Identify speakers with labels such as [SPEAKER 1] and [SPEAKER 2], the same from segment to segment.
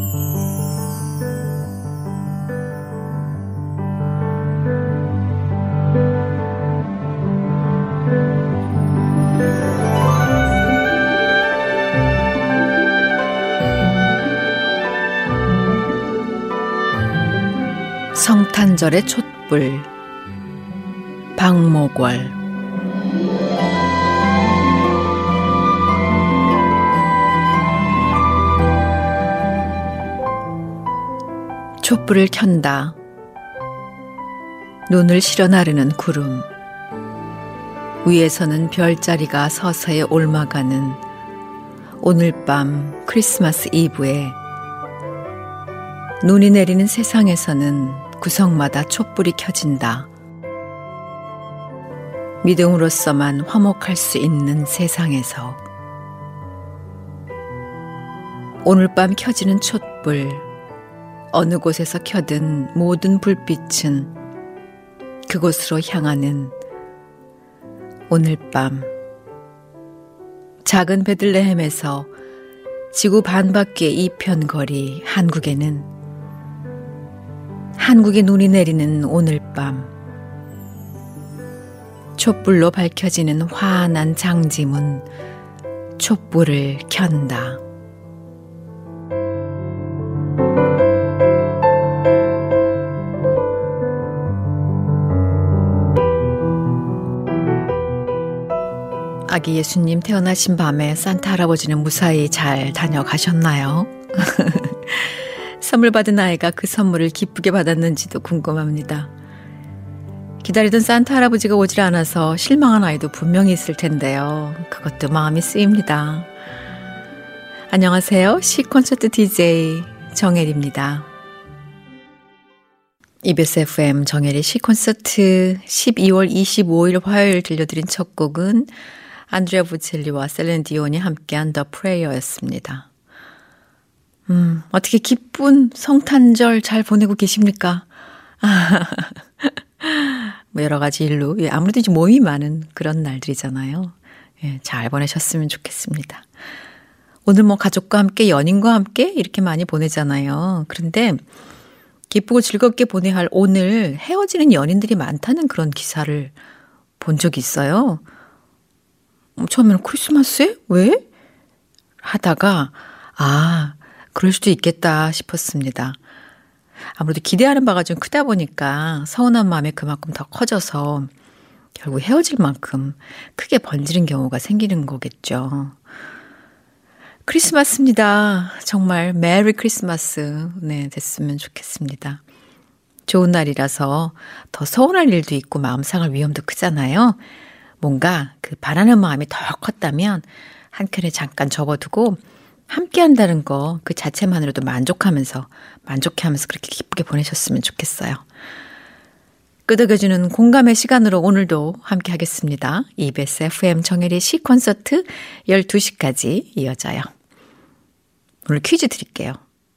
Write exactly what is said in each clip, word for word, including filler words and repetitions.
[SPEAKER 1] 성탄절의 촛불 박목월. 촛불을 켠다. 눈을 실어 나르는 구름. 위에서는 별자리가 서서히 옮아가는 오늘 밤 크리스마스 이브에 눈이 내리는 세상에서는 구석마다 촛불이 켜진다. 믿음으로서만 화목할 수 있는 세상에서 오늘 밤 켜지는 촛불, 어느 곳에서 켜든 모든 불빛은 그곳으로 향하는 오늘 밤. 작은 베들레헴에서 지구 반바퀴의 이편 거리 한국에는 한국에 눈이 내리는 오늘 밤, 촛불로 밝혀지는 환한 장지문, 촛불을 켠다. 아기 예수님 태어나신 밤에 산타 할아버지는 무사히 잘 다녀가셨나요? 선물 받은 아이가 그 선물을 기쁘게 받았는지도 궁금합니다. 기다리던 산타 할아버지가 오질 않아서 실망한 아이도 분명히 있을 텐데요. 그것도 마음이 쓰입니다. 안녕하세요. 시콘서트 디제이 정혜리입니다. 이비에스 에프엠 정혜리 시콘서트 십이월 이십오일 화요일 들려드린 첫 곡은 안드레아 보첼리와 셀린 디온이 함께한 The Prayer였습니다. 음, 어떻게 기쁜 성탄절 잘 보내고 계십니까? 뭐 여러 가지 일로, 예, 아무래도 이제 모임이 많은 그런 날들이잖아요. 예, 잘 보내셨으면 좋겠습니다. 오늘 뭐 가족과 함께, 연인과 함께 이렇게 많이 보내잖아요. 그런데 기쁘고 즐겁게 보내야 할 오늘 헤어지는 연인들이 많다는 그런 기사를 본 적이 있어요. 처음에는 크리스마스에? 왜? 하다가 아, 그럴 수도 있겠다 싶었습니다. 아무래도 기대하는 바가 좀 크다 보니까 서운한 마음이 그만큼 더 커져서 결국 헤어질 만큼 크게 번지는 경우가 생기는 거겠죠. 크리스마스입니다. 정말 메리 크리스마스 네, 됐으면 좋겠습니다. 좋은 날이라서 더 서운할 일도 있고 마음 상할 위험도 크잖아요. 뭔가 그 바라는 마음이 더 컸다면 한켠에 잠깐 접어두고 함께 한다는 거 그 자체만으로도 만족하면서 만족해하면서 그렇게 기쁘게 보내셨으면 좋겠어요. 끄덕여주는 공감의 시간으로 오늘도 함께 하겠습니다. 이비에스 에프엠 정혜리 시콘서트 열두 시까지 이어져요. 오늘 퀴즈 드릴게요.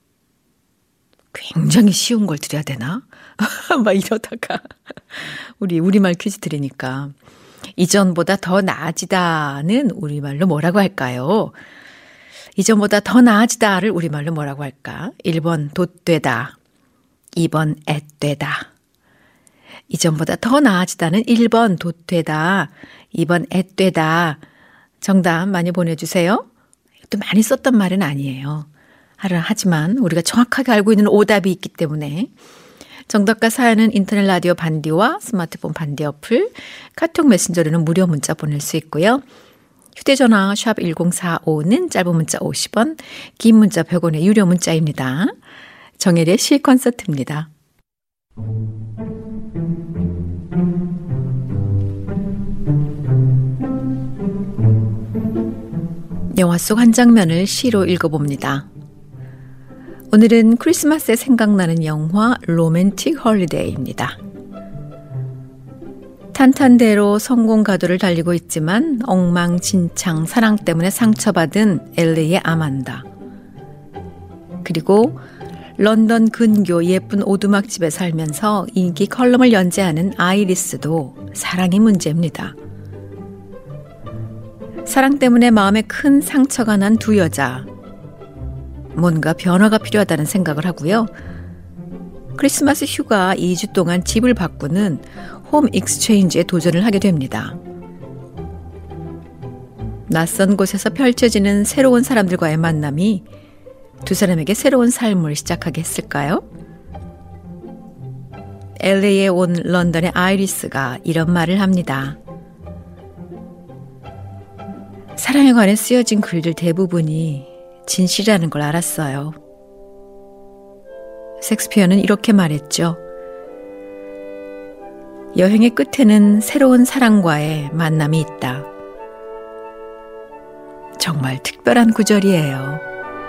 [SPEAKER 1] 굉장히 쉬운 걸 드려야 되나? 막 이러다가 우리 우리말 퀴즈 드리니까 이전보다 더 나아지다는 우리말로 뭐라고 할까요? 이전보다 더 나아지다를 우리말로 뭐라고 할까? 일 번 돛되다, 이 번 앳되다. 이전보다 더 나아지다는 일 번 돛되다, 이 번 앳되다. 정답 많이 보내주세요. 또 많이 썼던 말은 아니에요. 하지만 우리가 정확하게 알고 있는 오답이 있기 때문에 정답과 사연은 인터넷 라디오 반디와 스마트폰 반디 어플, 카톡 메신저로는 무료 문자 보낼 수 있고요. 휴대전화 샵 일공사오는 짧은 문자 오십 원, 긴 문자 백 원의 유료 문자입니다. 정혜리의 시콘서트입니다. 영화 속 한 장면을 시로 읽어봅니다. 오늘은 크리스마스에 생각나는 영화 로맨틱 홀리데이입니다. 탄탄대로 성공 가도를 달리고 있지만 엉망진창 사랑 때문에 상처받은 엘리의 아만다. 그리고 런던 근교 예쁜 오두막집에 살면서 인기 컬럼을 연재하는 아이리스도 사랑이 문제입니다. 사랑 때문에 마음에 큰 상처가 난 두 여자. 뭔가 변화가 필요하다는 생각을 하고요. 크리스마스 휴가 이 주 동안 집을 바꾸는 홈 익스체인지에 도전을 하게 됩니다. 낯선 곳에서 펼쳐지는 새로운 사람들과의 만남이 두 사람에게 새로운 삶을 시작하게 했을까요? 엘에이에 온 런던의 아이리스가 이런 말을 합니다. 사랑에 관해 쓰여진 글들 대부분이 진실이라는 걸 알았어요. 셰익스피어는 이렇게 말했죠. 여행의 끝에는 새로운 사랑과의 만남이 있다. 정말 특별한 구절이에요.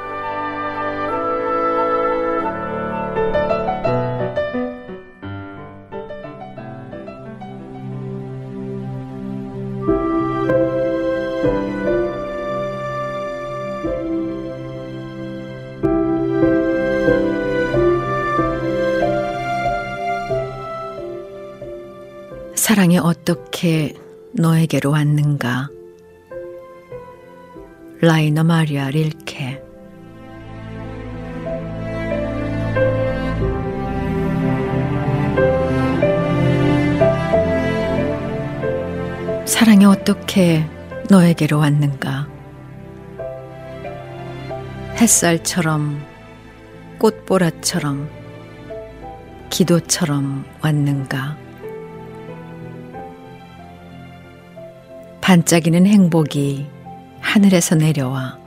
[SPEAKER 1] 사랑이 어떻게 너에게로 왔는가? 라이너 마리아 릴케. 사랑이 어떻게 너에게로 왔는가? 햇살처럼, 꽃보라처럼, 기도처럼 왔는가? 반짝이는 행복이 하늘에서 내려와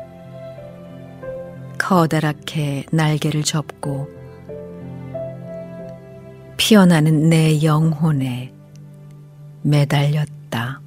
[SPEAKER 1] 커다랗게 날개를 접고 피어나는 내 영혼에 매달렸다.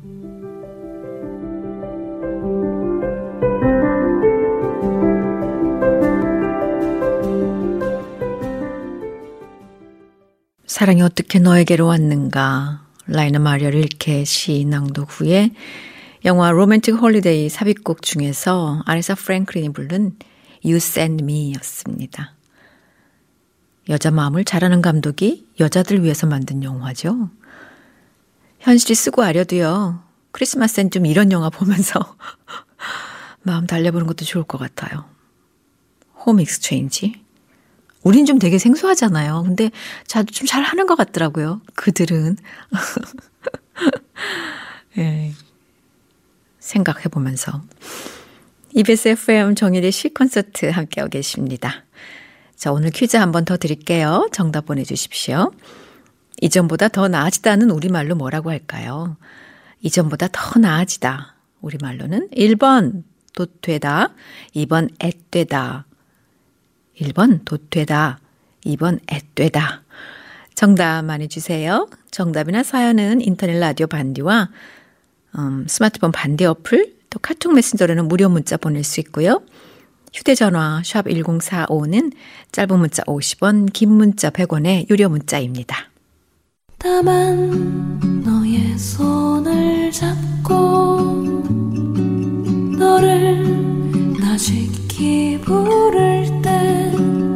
[SPEAKER 1] 사랑이 어떻게 너에게로 왔는가? 라이너 마리아 릴케 시 낭독 후에 영화 로맨틱 홀리데이 삽입곡 중에서 아레사 프랭클린이 부른 You Send Me 였습니다. 여자 마음을 잘 아는 감독이 여자들 위해서 만든 영화죠. 현실이 쓰고 아려도요. 크리스마스엔 좀 이런 영화 보면서 마음 달래보는 것도 좋을 것 같아요. 홈 익스체인지. 우린 좀 되게 생소하잖아요. 근데 자주 좀 잘 하는 것 같더라고요. 그들은. 예. 생각해보면서. 이비에스 에프엠 정일의 시콘서트 함께하고 계십니다. 자, 오늘 퀴즈 한 번 더 드릴게요. 정답 보내주십시오. 이전보다 더 나아지다는 우리말로 뭐라고 할까요? 이전보다 더 나아지다. 우리말로는 일 번 돛되다, 이 번 앳되다. 일 번 돛되다, 이 번 앳되다. 정답 많이 주세요. 정답이나 사연은 인터넷 라디오 반디와 음, 스마트폰 반디 어플, 또 카톡 메신저로는 무료 문자 보낼 수 있고요. 휴대전화 샵 일공사오는 짧은 문자 오십 원, 긴 문자 백 원의 유료 문자입니다.
[SPEAKER 2] 다만 너의 손을 잡고 너를 나직히 부를 때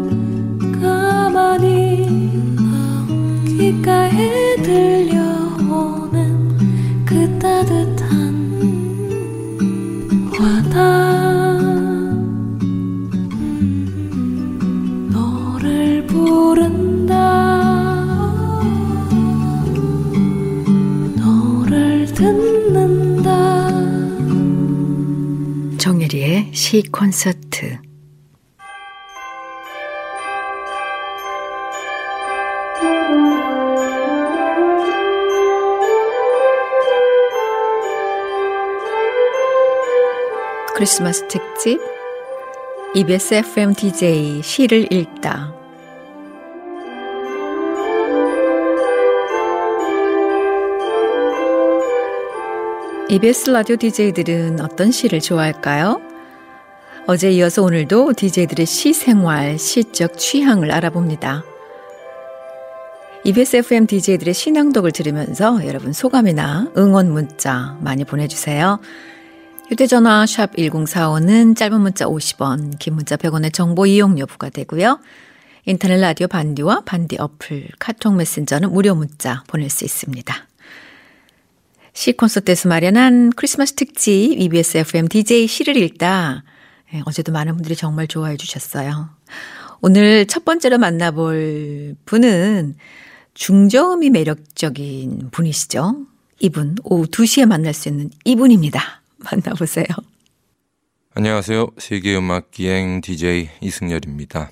[SPEAKER 2] 가만히 귓가에 들려오는 그 따뜻한 와닿아 음, 너를 부른다 너를 듣는다.
[SPEAKER 1] 정혜리의 시 콘서트. 크리스마스 특집 이비에스 에프엠 디제이 시를 읽다. 이비에스 라디오 디제이들은 어떤 시를 좋아할까요? 어제 이어서 오늘도 디제이들의 시 생활, 시적 취향을 알아봅니다. 이비에스 에프엠 디제이들의 시낭독을 들으면서 여러분 소감이나 응원 문자 많이 보내주세요. 휴대전화 샵 일공사오는 짧은 문자 오십 원, 긴 문자 백 원의 정보 이용료 부과되고요. 인터넷 라디오 반디와 반디 어플, 카톡 메신저는 무료 문자 보낼 수 있습니다. 시 콘서트에서 마련한 크리스마스 특집 이비에스 에프엠 디제이 시를 읽다. 예, 어제도 많은 분들이 정말 좋아해 주셨어요. 오늘 첫 번째로 만나볼 분은 중저음이 매력적인 분이시죠. 이분 오후 두 시에 만날 수 있는 이분입니다. 만나보세요.
[SPEAKER 3] 안녕하세요. 세계음악기행 디제이 이승열입니다.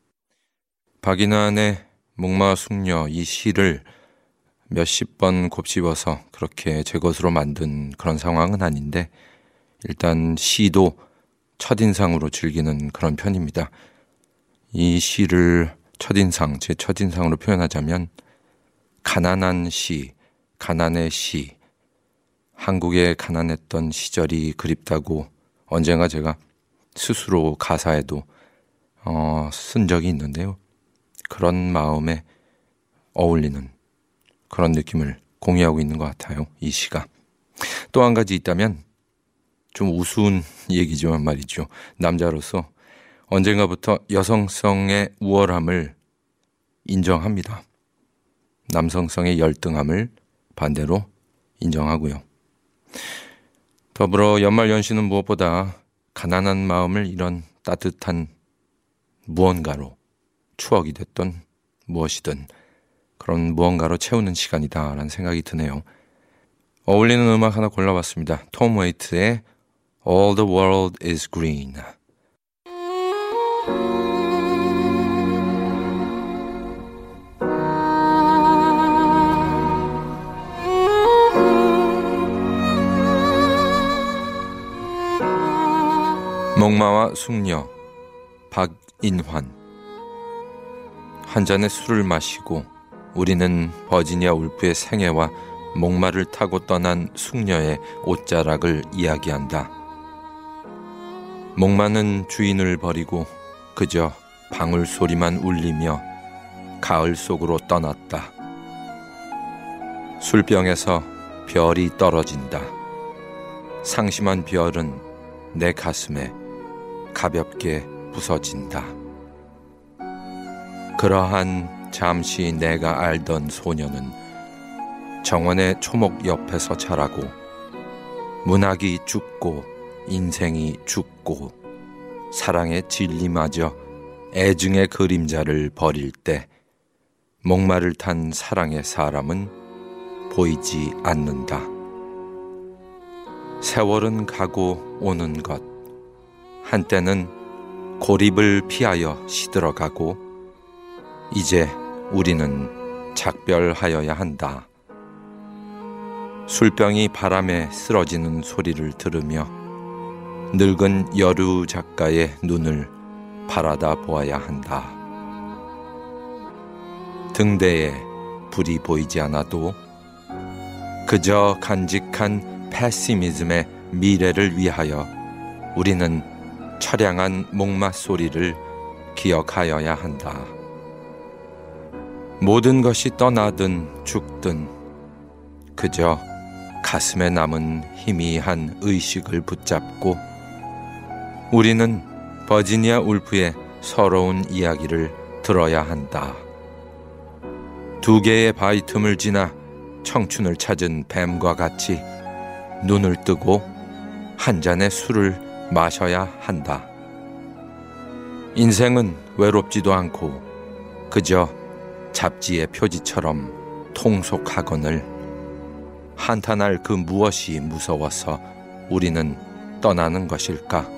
[SPEAKER 3] 박인환의 목마숙녀 이 시를 몇십 번 곱씹어서 그렇게 제 것으로 만든 그런 상황은 아닌데 일단 시도 첫인상으로 즐기는 그런 편입니다. 이 시를 첫인상, 제 첫인상으로 표현하자면 가난한 시, 가난의 시, 한국에 가난했던 시절이 그립다고 언젠가 제가 스스로 가사에도 어, 쓴 적이 있는데요. 그런 마음에 어울리는 그런 느낌을 공유하고 있는 것 같아요. 이 시가. 또 한 가지 있다면 좀 우스운 얘기지만 말이죠. 남자로서 언젠가부터 여성성의 우월함을 인정합니다. 남성성의 열등함을 반대로 인정하고요. 더불어 연말연시는 무엇보다 가난한 마음을 이런 따뜻한 무언가로 추억이 됐던 무엇이든 그런 무언가로 채우는 시간이다라는 생각이 드네요. 어울리는 음악 하나 골라봤습니다. 톰 웨이트의 All the World is Green. 목마와 숙녀 박인환. 한 잔의 술을 마시고 우리는 버지니아 울프의 생애와 목마를 타고 떠난 숙녀의 옷자락을 이야기한다. 목마는 주인을 버리고 그저 방울 소리만 울리며 가을 속으로 떠났다. 술병에서 별이 떨어진다. 상심한 별은 내 가슴에 가볍게 부서진다. 그러한 잠시 내가 알던 소녀는 정원의 초목 옆에서 자라고 문학이 죽고 인생이 죽고 사랑의 진리마저 애증의 그림자를 버릴 때 목마를 탄 사랑의 사람은 보이지 않는다. 세월은 가고 오는 것, 한때는 고립을 피하여 시들어가고 이제 우리는 작별하여야 한다. 술병이 바람에 쓰러지는 소리를 들으며 늙은 여류 작가의 눈을 바라다 보아야 한다. 등대에 불이 보이지 않아도 그저 간직한 패시미즘의 미래를 위하여 우리는 처량한 목마 소리를 기억하여야 한다. 모든 것이 떠나든 죽든 그저 가슴에 남은 희미한 의식을 붙잡고 우리는 버지니아 울프의 서러운 이야기를 들어야 한다. 두 개의 바위 틈을 지나 청춘을 찾은 뱀과 같이 눈을 뜨고 한 잔의 술을 마셔야 한다. 인생은 외롭지도 않고 그저 잡지의 표지처럼 통속하거늘 한탄할 그 무엇이 무서워서 우리는 떠나는 것일까?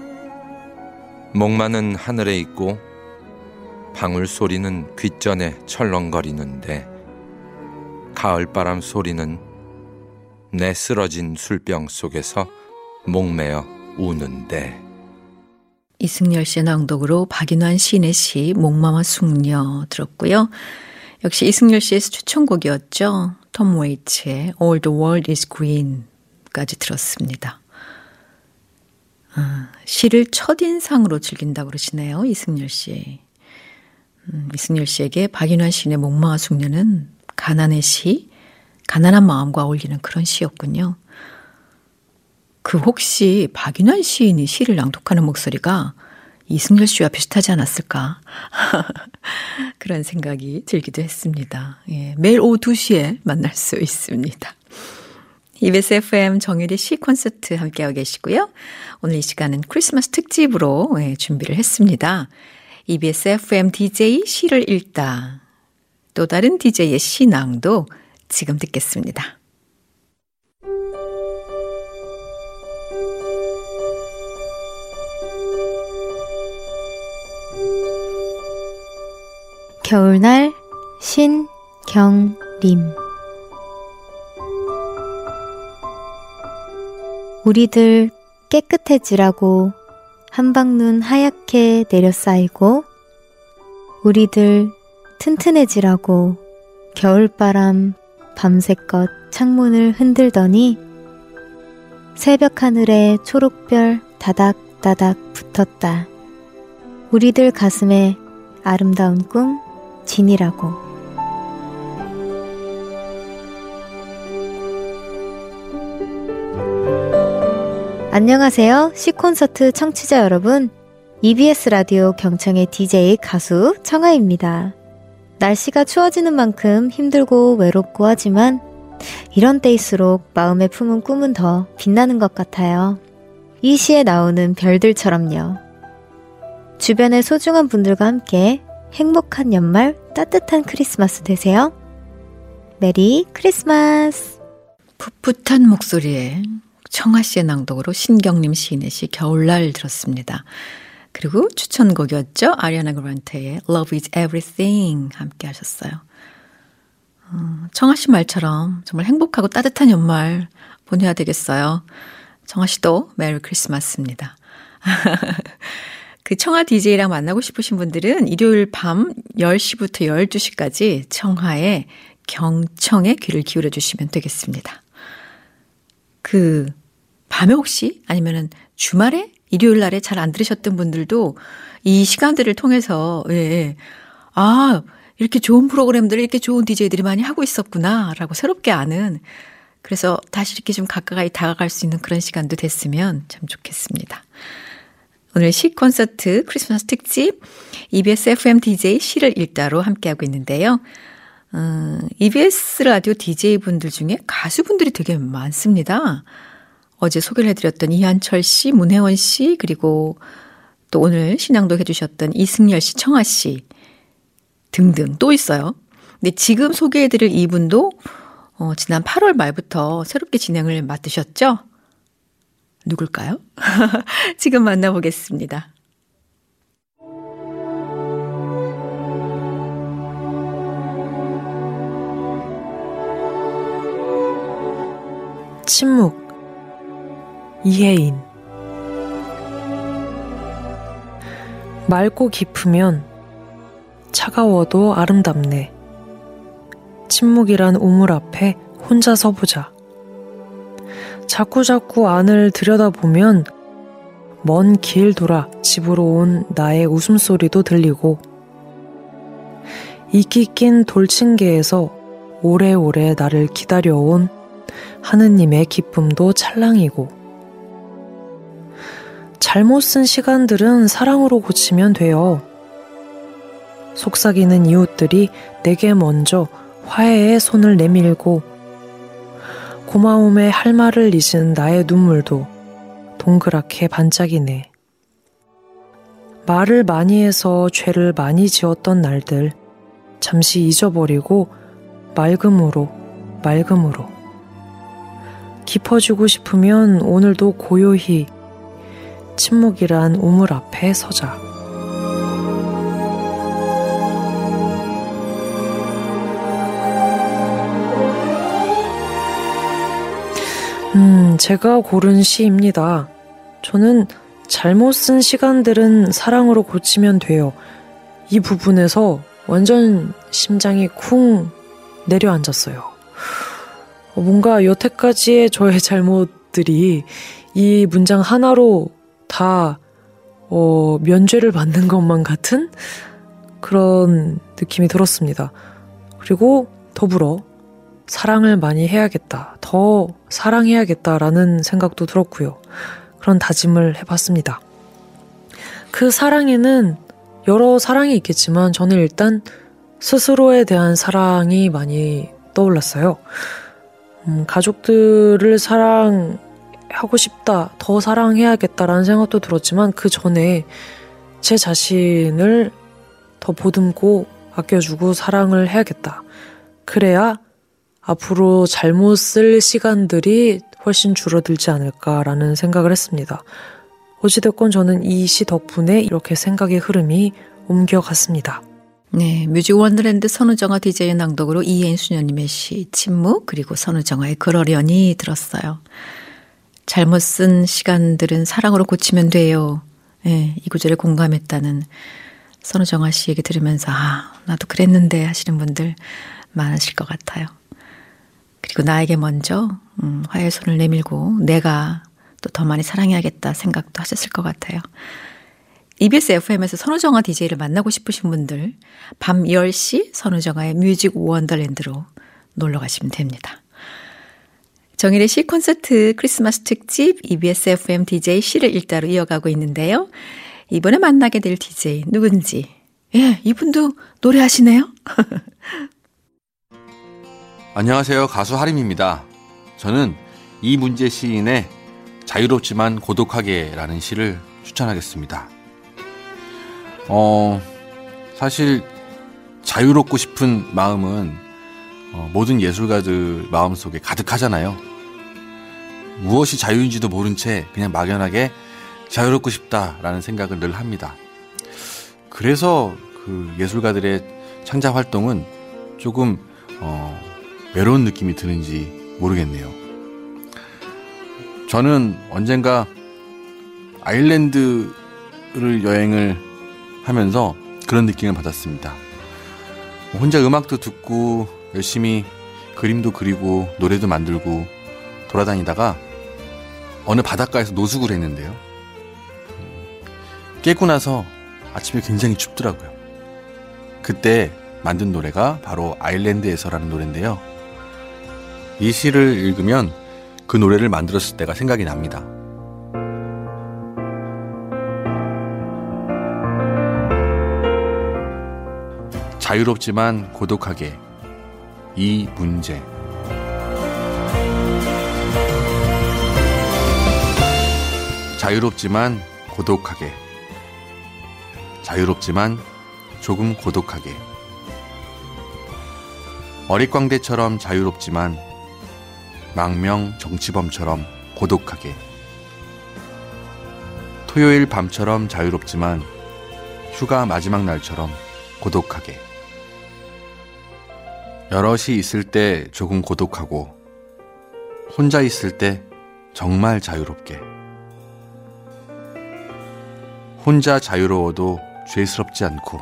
[SPEAKER 3] 목마는 하늘에 있고 방울 소리는 귓전에 철렁거리는데 가을바람 소리는 내 쓰러진 술병 속에서 목매어 우는데.
[SPEAKER 1] 이승열 씨의 낭독으로 박인환 시인의 시 목마와 숙녀 들었고요. 역시 이승열 씨의 추천곡이었죠. 톰 웨이츠의 All the World is Green까지 들었습니다. 아, 시를 첫인상으로 즐긴다고 그러시네요. 이승열 씨. 음, 이승열 씨에게 박인환 시인의 목마와 숙녀는 가난의 시, 가난한 마음과 어울리는 그런 시였군요. 그 혹시 박인환 시인이 시를 낭독하는 목소리가 이승열 씨와 비슷하지 않았을까? 그런 생각이 들기도 했습니다. 예, 매일 오후 두 시에 만날 수 있습니다. 이비에스 에프엠 정유리 시 콘서트 함께하고 계시고요. 오늘 이 시간은 크리스마스 특집으로 네, 준비를 했습니다. 이비에스 에프엠 디제이 시를 읽다. 또 다른 디제이의 시낭도 지금 듣겠습니다.
[SPEAKER 4] 겨울날 신경림. 우리들 깨끗해지라고 한방눈 하얗게 내려쌓이고, 우리들 튼튼해지라고 겨울바람 밤새껏 창문을 흔들더니 새벽 하늘에 초록별 다닥다닥 붙었다. 우리들 가슴에 아름다운 꿈 지니라고. 안녕하세요. 시콘서트 청취자 여러분. 이비에스 라디오 경청의 디제이 가수 청아입니다. 날씨가 추워지는 만큼 힘들고 외롭고 하지만 이런 때일수록 마음에 품은 꿈은 더 빛나는 것 같아요. 이 시에 나오는 별들처럼요. 주변의 소중한 분들과 함께 행복한 연말, 따뜻한 크리스마스 되세요. 메리 크리스마스.
[SPEAKER 1] 풋풋한 목소리에 청아 씨의 낭독으로 신경림 시인의 시 겨울날 들었습니다. 그리고 추천곡이었죠. 아리아나 그란테의 Love is Everything 함께 하셨어요. 어, 청아 씨 말처럼 정말 행복하고 따뜻한 연말 보내야 되겠어요. 청아 씨도 메리 크리스마스입니다. 그 청아 디제이랑 만나고 싶으신 분들은 일요일 밤 열 시부터 열두 시까지 청하의 경청에 귀를 기울여 주시면 되겠습니다. 그 밤에 혹시 아니면은 주말에 일요일 날에 잘 안 들으셨던 분들도 이 시간들을 통해서 예, 예. 아 이렇게 좋은 프로그램들을 이렇게 좋은 디제이들이 많이 하고 있었구나라고 새롭게 아는, 그래서 다시 이렇게 좀 가까이 다가갈 수 있는 그런 시간도 됐으면 참 좋겠습니다. 오늘 시 콘서트 크리스마스 특집 이비에스 에프엠 디제이 시를 읽다로 함께하고 있는데요. 음, 이비에스 라디오 디제이분들 중에 가수분들이 되게 많습니다. 어제 소개를 해드렸던 이한철 씨, 문혜원 씨, 그리고 또 오늘 신앙도 해주셨던 이승열 씨, 청아 씨 등등 또 있어요. 근데 지금 소개해드릴 이분도 어, 지난 팔월 말부터 새롭게 진행을 맡으셨죠? 누굴까요? 지금 만나보겠습니다.
[SPEAKER 5] 침묵. 이혜인. 맑고 깊으면 차가워도 아름답네. 침묵이란 우물 앞에 혼자 서보자. 자꾸자꾸 안을 들여다보면 먼 길 돌아 집으로 온 나의 웃음소리도 들리고, 이끼 낀 돌층계에서 오래오래 나를 기다려온 하느님의 기쁨도 찰랑이고, 잘못 쓴 시간들은 사랑으로 고치면 돼요. 속삭이는 이웃들이 내게 먼저 화해의 손을 내밀고, 고마움에 할 말을 잊은 나의 눈물도 동그랗게 반짝이네. 말을 많이 해서 죄를 많이 지었던 날들 잠시 잊어버리고 맑음으로 맑음으로 깊어지고 싶으면 오늘도 고요히 침묵이란 우물 앞에 서자. 음, 제가 고른 시입니다. 저는 잘못 쓴 시간들은 사랑으로 고치면 돼요. 이 부분에서 완전 심장이 쿵 내려앉았어요. 뭔가 여태까지의 저의 잘못들이 이 문장 하나로 다 어, 면죄를 받는 것만 같은 그런 느낌이 들었습니다. 그리고 더불어 사랑을 많이 해야겠다, 더 사랑해야겠다라는 생각도 들었고요. 그런 다짐을 해봤습니다. 그 사랑에는 여러 사랑이 있겠지만 저는 일단 스스로에 대한 사랑이 많이 떠올랐어요. 음, 가족들을 사랑하고 싶다, 더 사랑해야겠다라는 생각도 들었지만 그 전에 제 자신을 더 보듬고 아껴주고 사랑을 해야겠다. 그래야 앞으로 잘못 쓸 시간들이 훨씬 줄어들지 않을까라는 생각을 했습니다. 어찌됐건 저는 이 시 덕분에 이렇게 생각의 흐름이 옮겨갔습니다.
[SPEAKER 1] 네, 뮤직 원더랜드 선우정아 디제이 낭독으로 이혜인 수녀님의 시 침묵, 그리고 선우정아의 그러려니 들었어요. 잘못 쓴 시간들은 사랑으로 고치면 돼요. 네, 이 구절에 공감했다는 선우정아 씨 얘기 들으면서 아, 나도 그랬는데 하시는 분들 많으실 것 같아요. 그리고 나에게 먼저 음, 화해의 손을 내밀고 내가 또 더 많이 사랑해야겠다 생각도 하셨을 것 같아요. 이비에스 에프엠에서 선우정아 디제이를 만나고 싶으신 분들 밤 열 시 선우정아의 뮤직 원더랜드로 놀러 가시면 됩니다. 정일의 시 콘서트 크리스마스 특집 이비에스 에프엠 디제이 시를 읽다로 이어가고 있는데요. 이번에 만나게 될 디제이 누군지. 예, 이분도 노래하시네요.
[SPEAKER 6] 안녕하세요. 가수 하림입니다. 저는 이문재 시인의 자유롭지만 고독하게 라는 시를 추천하겠습니다. 어, 사실 자유롭고 싶은 마음은 어, 모든 예술가들 마음속에 가득하잖아요. 무엇이 자유인지도 모른 채 그냥 막연하게 자유롭고 싶다라는 생각을 늘 합니다. 그래서 그 예술가들의 창작 활동은 조금 어, 외로운 느낌이 드는지 모르겠네요. 저는 언젠가 아일랜드를 여행을 하면서 그런 느낌을 받았습니다. 혼자 음악도 듣고 열심히 그림도 그리고 노래도 만들고 돌아다니다가 어느 바닷가에서 노숙을 했는데요. 깨고 나서 아침에 굉장히 춥더라고요. 그때 만든 노래가 바로 아일랜드에서라는 노래인데요. 이 시를 읽으면 그 노래를 만들었을 때가 생각이 납니다. 자유롭지만 고독하게 이문재. 자유롭지만 고독하게 자유롭지만 조금 고독하게 어릿광대처럼 자유롭지만 망명 정치범처럼 고독하게 토요일 밤처럼 자유롭지만 휴가 마지막 날처럼 고독하게 여럿이 있을 때 조금 고독하고 혼자 있을 때 정말 자유롭게 혼자 자유로워도 죄스럽지 않고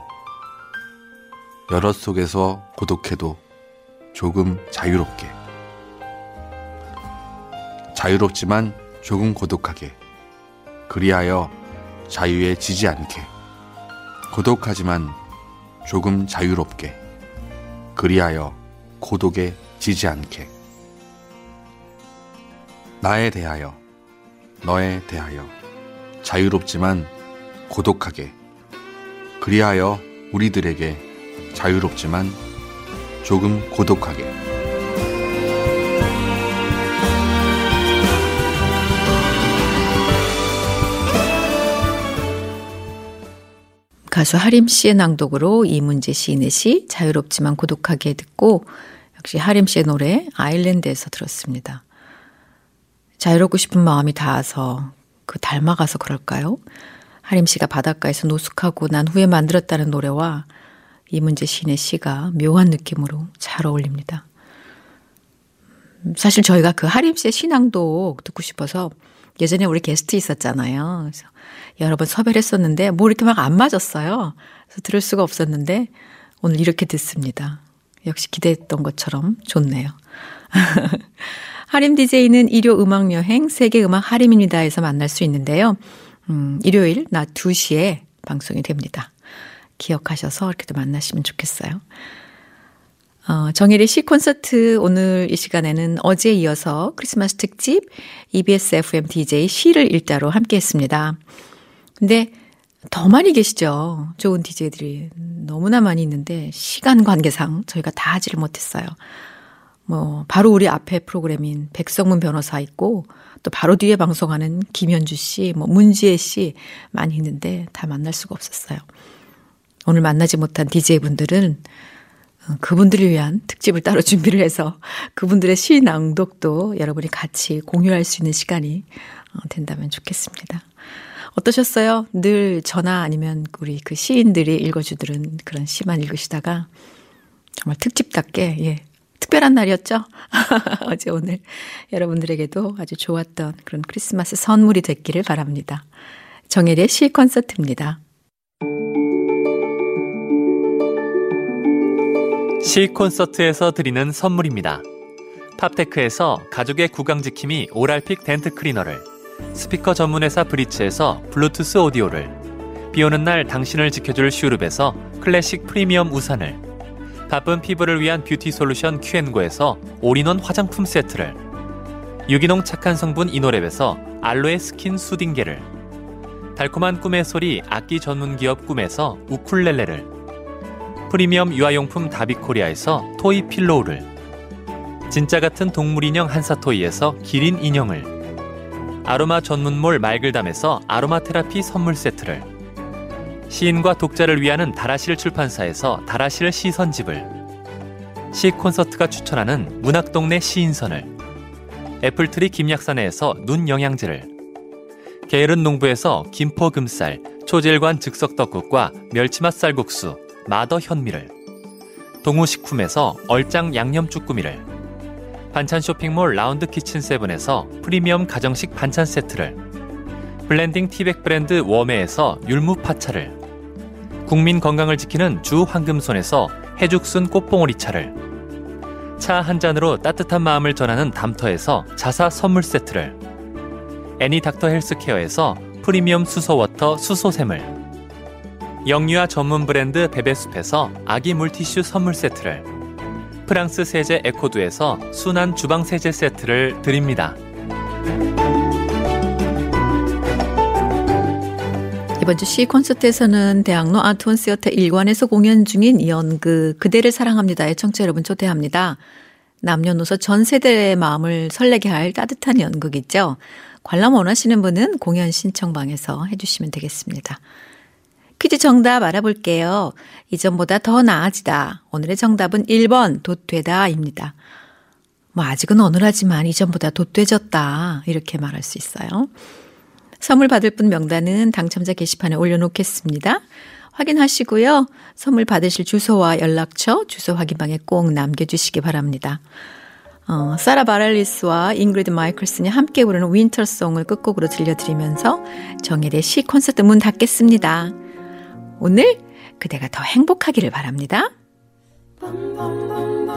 [SPEAKER 6] 여럿 속에서 고독해도 조금 자유롭게 자유롭지만 조금 고독하게 그리하여 자유에 지지 않게 고독하지만 조금 자유롭게 그리하여 고독에 지지 않게 나에 대하여 너에 대하여 자유롭지만 고독하게 그리하여 우리들에게 자유롭지만 조금 고독하게
[SPEAKER 1] 가수 하림 씨의 낭독으로 이문재 시인의 시 자유롭지만 고독하게 듣고 역시 하림 씨의 노래 아일랜드에서 들었습니다. 자유롭고 싶은 마음이 닿아서 그 닮아가서 그럴까요? 하림 씨가 바닷가에서 노숙하고 난 후에 만들었다는 노래와 이문재 시인의 시가 묘한 느낌으로 잘 어울립니다. 사실 저희가 그 하림 씨의 시낭독 듣고 싶어서 예전에 우리 게스트 있었잖아요. 그래서 여러 번 섭외를 했었는데 뭐 이렇게 막 안 맞았어요. 그래서 들을 수가 없었는데 오늘 이렇게 듣습니다. 역시 기대했던 것처럼 좋네요. 하림 디제이는 일요 음악여행 세계음악 하림입니다에서 만날 수 있는데요. 음, 일요일 낮 두 시에 방송이 됩니다. 기억하셔서 이렇게도 만나시면 좋겠어요. 어, 정일의 시 콘서트 오늘 이 시간에는 어제에 이어서 크리스마스 특집 이비에스 에프엠 디제이 시를 읽다로 함께 했습니다. 근데 더 많이 계시죠. 좋은 디제이들이 너무나 많이 있는데 시간 관계상 저희가 다 하지를 못했어요. 뭐 바로 우리 앞에 프로그램인 백성문 변호사 있고 또 바로 뒤에 방송하는 김현주 씨, 뭐 문지혜 씨 많이 있는데 다 만날 수가 없었어요. 오늘 만나지 못한 디제이분들은 그분들을 위한 특집을 따로 준비를 해서 그분들의 시 낭독도 여러분이 같이 공유할 수 있는 시간이 된다면 좋겠습니다. 어떠셨어요? 늘 저나 아니면 우리 그 시인들이 읽어주들은 그런 시만 읽으시다가 정말 특집답게, 예, 특별한 날이었죠? 어제 오늘 여러분들에게도 아주 좋았던 그런 크리스마스 선물이 됐기를 바랍니다. 정혜리의 시 콘서트입니다.
[SPEAKER 7] 시 콘서트에서 드리는 선물입니다. 팝테크에서 가족의 구강지킴이 오랄픽 덴트 클리너를, 스피커 전문회사 브리츠에서 블루투스 오디오를, 비오는 날 당신을 지켜줄 슈룹에서 클래식 프리미엄 우산을, 바쁜 피부를 위한 뷰티 솔루션 큐앤고에서 올인원 화장품 세트를, 유기농 착한 성분 이노랩에서 알로에 스킨 수딩게를, 달콤한 꿈의 소리 악기 전문 기업 꿈에서 우쿨렐레를, 프리미엄 유아용품 다비코리아에서 토이 필로우를, 진짜 같은 동물 인형 한사토이에서 기린 인형을, 아로마 전문몰 말글담에서 아로마 테라피 선물 세트를, 시인과 독자를 위하는 다라실 출판사에서 다라실 시선집을, 시 콘서트가 추천하는 문학동네 시인선을, 애플트리 김약사네에서 눈 영양제를, 게으른 농부에서 김포금쌀, 초질관 즉석떡국과 멸치맛 쌀국수, 마더 현미를, 동우식품에서 얼짱 양념 쭈꾸미를, 반찬 쇼핑몰 라운드 키친 세븐에서 프리미엄 가정식 반찬 세트를, 블렌딩 티백 브랜드 웜에에서 율무 파차를, 국민 건강을 지키는 주 황금손에서 해죽순 꽃봉오리 차를, 차 한 잔으로 따뜻한 마음을 전하는 담터에서 자사 선물 세트를, 애니 닥터 헬스케어에서 프리미엄 수소워터 수소샘을, 영유아 전문 브랜드 베베숲에서 아기 물티슈 선물 세트를, 프랑스 세제 에코두에서 순한 주방 세제 세트를 드립니다.
[SPEAKER 1] 이번 주 시 콘서트에서는 대학로 아트원 시어터 일관에서 공연 중인 연극 그대를 사랑합니다의 청취자 여러분 초대합니다. 남녀노소 전 세대의 마음을 설레게 할 따뜻한 연극이죠. 관람 원하시는 분은 공연 신청방에서 해주시면 되겠습니다. 퀴즈 정답 알아볼게요. 이전보다 더 나아지다. 오늘의 정답은 일 번 돛되다입니다. 뭐 아직은 어눌하지만 이전보다 돛되졌다 이렇게 말할 수 있어요. 선물 받을 분 명단은 당첨자 게시판에 올려놓겠습니다. 확인하시고요. 선물 받으실 주소와 연락처, 주소 확인방에 꼭 남겨주시기 바랍니다. 어, 사라 바렐리스와 잉그리드 마이클슨이 함께 부르는 윈터송을 끝곡으로 들려드리면서 정혜리의 시 콘서트 문 닫겠습니다. 오늘 그대가 더 행복하기를 바랍니다.
[SPEAKER 2] 빰빰빰빰